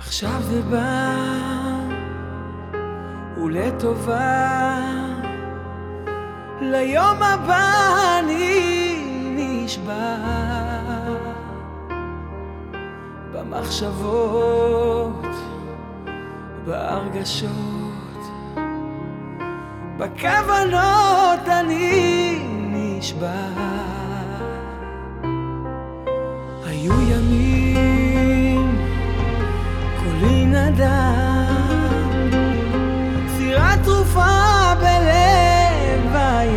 עכשיו זה בא ולטובה, ליום הבא אני נשבע, במחשבות, בהרגשות, בכוונות אני נשבע. היו ימים קולי נדם, סירת תרופה בלב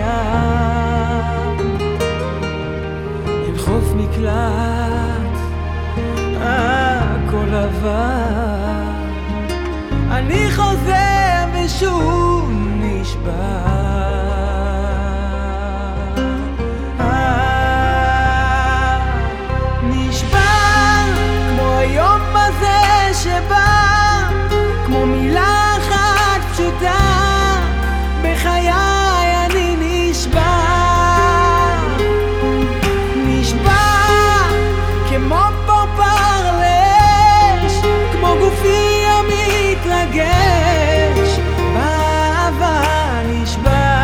הים, אל חוף מקלט הכל לבן, אני חוזר ושוב נשבע. שבא כמו מילה אחת פשוטה, בחיי אני נשבע, נשבע כמו פרפרלש, כמו גופי המתרגש, באהבה נשבע.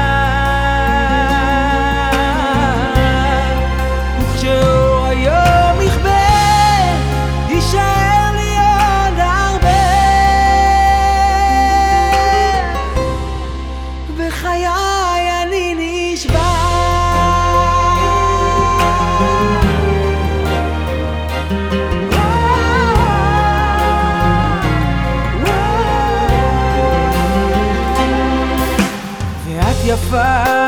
וכשאור היום יכבה יישאר בחיי אני נשבע. ואת יפה